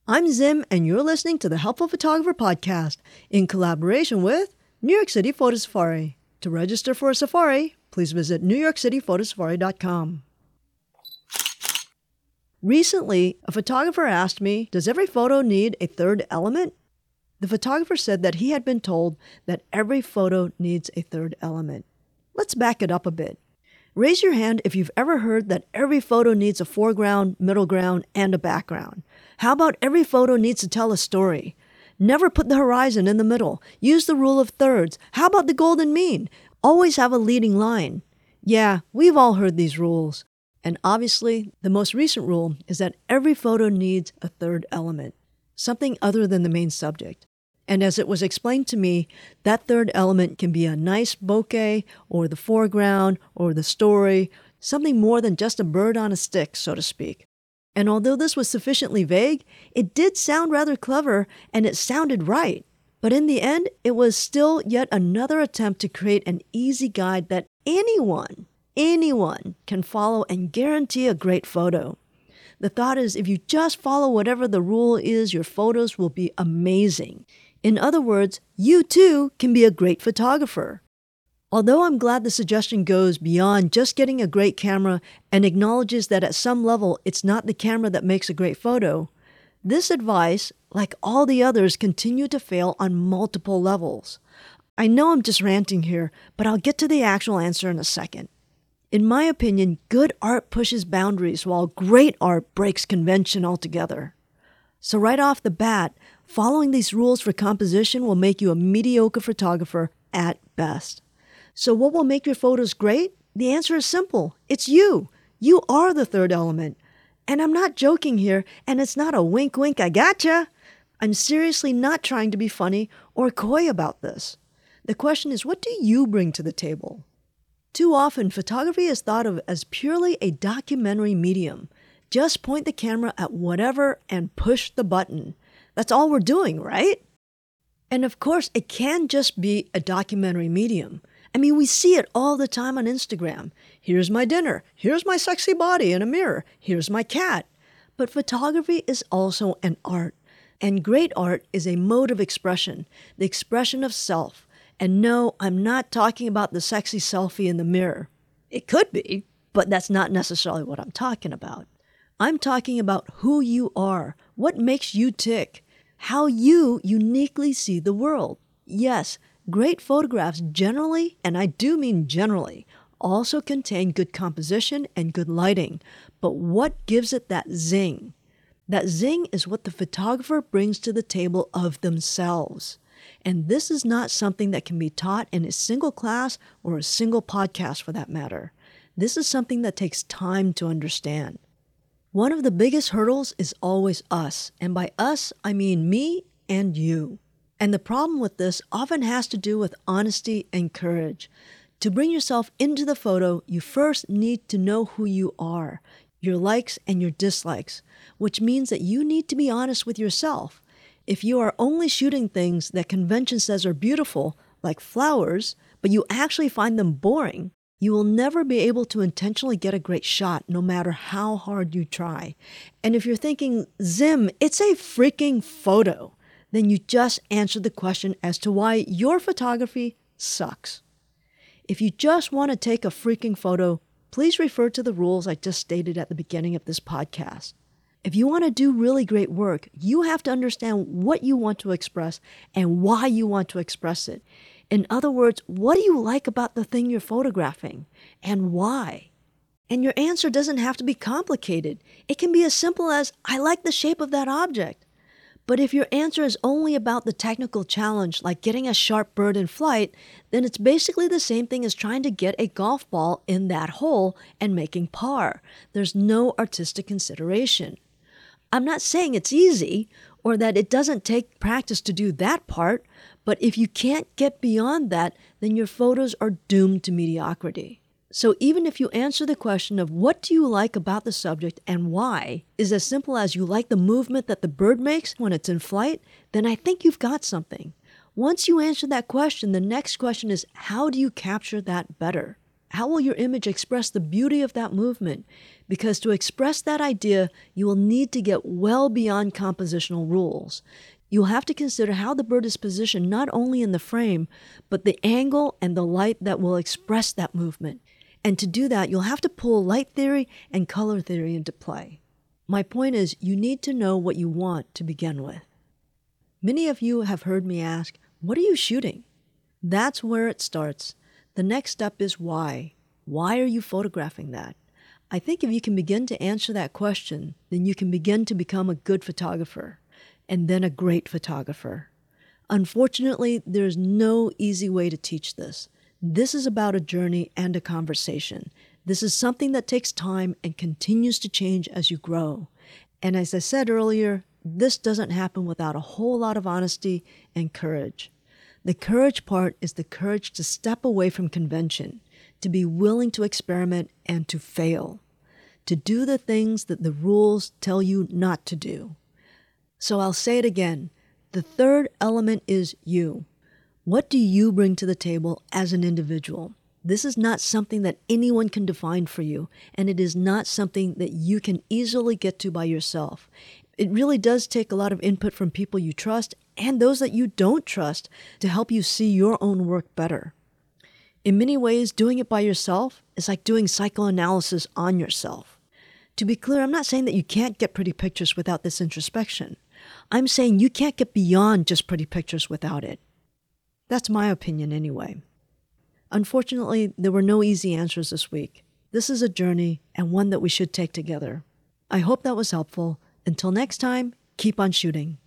I'm Zim, and you're listening to the Helpful Photographer Podcast in collaboration with New York City Photo Safari. To register for a safari, please visit newyorkcityphotosafari.com. Recently, a photographer asked me, does every photo need a third element? The photographer said that he had been told that every photo needs a third element. Let's back it up a bit. Raise your hand if you've ever heard that every photo needs a foreground, middle ground, and a background. How about every photo needs to tell a story? Never put the horizon in the middle. Use the rule of thirds. How about the golden mean? Always have a leading line. Yeah, we've all heard these rules. And obviously, the most recent rule is that every photo needs a third element, something other than the main subject. And as it was explained to me, that third element can be a nice bokeh, or the foreground, or the story, something more than just a bird on a stick, so to speak. And although this was sufficiently vague, it did sound rather clever, and it sounded right. But in the end, it was still yet another attempt to create an easy guide that anyone can follow and guarantee a great photo. The thought is, if you just follow whatever the rule is, your photos will be amazing. In other words, you too can be a great photographer. Although I'm glad the suggestion goes beyond just getting a great camera and acknowledges that at some level it's not the camera that makes a great photo, this advice, like all the others, continue to fail on multiple levels. I know I'm just ranting here, but I'll get to the actual answer in a second. In my opinion, good art pushes boundaries while great art breaks convention altogether. So right off the bat, following these rules for composition will make you a mediocre photographer at best. So what will make your photos great? The answer is simple. It's you. You are the third element. And I'm not joking here, and it's not a wink, wink, I gotcha. I'm seriously not trying to be funny or coy about this. The question is, what do you bring to the table? Too often, photography is thought of as purely a documentary medium. Just point the camera at whatever and push the button. That's all we're doing, right? And of course, it can just be a documentary medium. I mean, we see it all the time on Instagram. Here's my dinner. Here's my sexy body in a mirror. Here's my cat. But photography is also an art. And great art is a mode of expression, the expression of self. And no, I'm not talking about the sexy selfie in the mirror. It could be, but that's not necessarily what I'm talking about. I'm talking about who you are, what makes you tick, how you uniquely see the world. Yes, great photographs generally, and I do mean generally, also contain good composition and good lighting. But what gives it that zing? That zing is what the photographer brings to the table of themselves. And this is not something that can be taught in a single class or a single podcast for that matter. This is something that takes time to understand. One of the biggest hurdles is always us, and by us, I mean me and you. And the problem with this often has to do with honesty and courage. To bring yourself into the photo, you first need to know who you are, your likes and your dislikes, which means that you need to be honest with yourself. If you are only shooting things that convention says are beautiful, like flowers, but you actually find them boring, you will never be able to intentionally get a great shot no matter how hard you try. And if you're thinking, Zim, it's a freaking photo, then you just answered the question as to why your photography sucks. If you just want to take a freaking photo, please refer to the rules I just stated at the beginning of this podcast. If you want to do really great work, you have to understand what you want to express and why you want to express it. In other words, what do you like about the thing you're photographing and why? And your answer doesn't have to be complicated. It can be as simple as, I like the shape of that object. But if your answer is only about the technical challenge, like getting a sharp bird in flight, then it's basically the same thing as trying to get a golf ball in that hole and making par. There's no artistic consideration. I'm not saying it's easy or that it doesn't take practice to do that part, but if you can't get beyond that, then your photos are doomed to mediocrity. So even if you answer the question of what do you like about the subject and why is as simple as you like the movement that the bird makes when it's in flight, then I think you've got something. Once you answer that question, the next question is, how do you capture that better? How will your image express the beauty of that movement? Because to express that idea, you will need to get well beyond compositional rules. You'll have to consider how the bird is positioned not only in the frame, but the angle and the light that will express that movement. And to do that, you'll have to pull light theory and color theory into play. My point is, you need to know what you want to begin with. Many of you have heard me ask, what are you shooting? That's where it starts. The next step is why. Why are you photographing that? I think if you can begin to answer that question, then you can begin to become a good photographer, and then a great photographer. Unfortunately, there's no easy way to teach this. This is about a journey and a conversation. This is something that takes time and continues to change as you grow. And as I said earlier, this doesn't happen without a whole lot of honesty and courage. The courage part is the courage to step away from convention, to be willing to experiment and to fail, to do the things that the rules tell you not to do. So I'll say it again. The third element is you. What do you bring to the table as an individual? This is not something that anyone can define for you, and it is not something that you can easily get to by yourself. It really does take a lot of input from people you trust and those that you don't trust to help you see your own work better. In many ways, doing it by yourself is like doing psychoanalysis on yourself. To be clear, I'm not saying that you can't get pretty pictures without this introspection. I'm saying you can't get beyond just pretty pictures without it. That's my opinion anyway. Unfortunately, there were no easy answers this week. This is a journey and one that we should take together. I hope that was helpful. Until next time, keep on shooting.